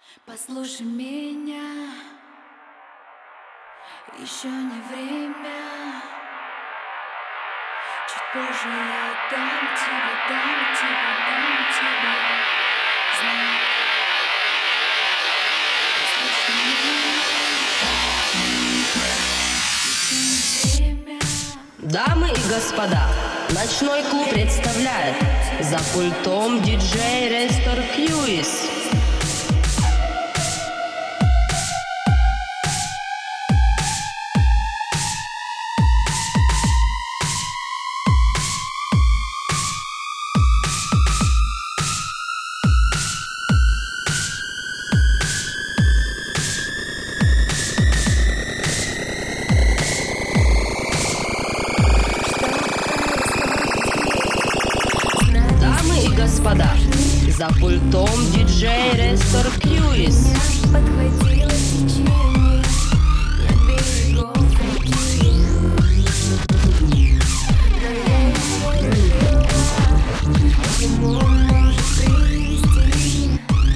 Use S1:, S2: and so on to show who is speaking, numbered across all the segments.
S1: Послушай меня, еще не время. Чуть позже я дам тебе знак. Послушай меня, еще не время.
S2: Дамы и господа, ночной клуб представляет за пультом диджей Рестор Кьюис. Господа, за пультом диджей Рестор Кьюис.
S1: Подхватило течение на берегов реки, но я его не пила, ему может привести.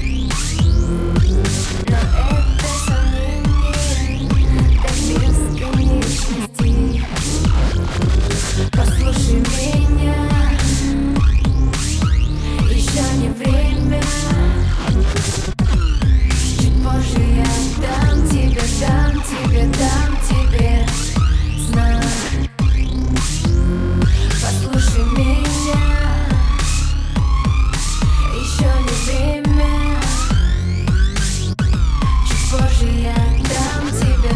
S1: Но это сомнение до бесконечности. Послушай меня, еще не время. Чуть позже я дам тебе знак. Послушай меня, еще не время. Чуть позже я дам тебе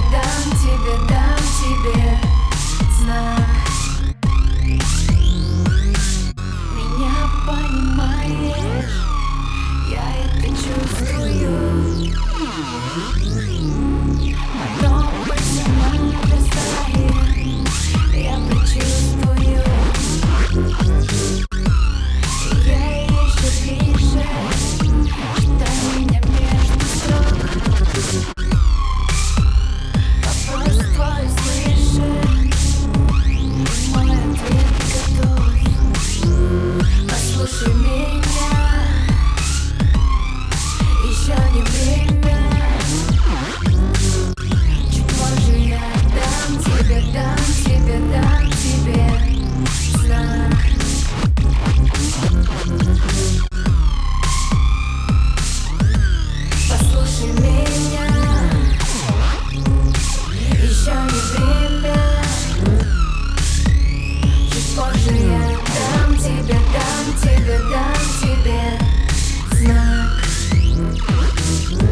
S1: знак. Меня понимаешь? Я это чувствую. Оно больше нависает, я предчувствую. И я еще ближе, читай меня между строк. Вопрос твой слышен, мой ответ готов. Послушай меня, еще не время. Чуть позже я дам тебе знак. Послушай меня, еще не время. Чуть позже я дам тебе знак.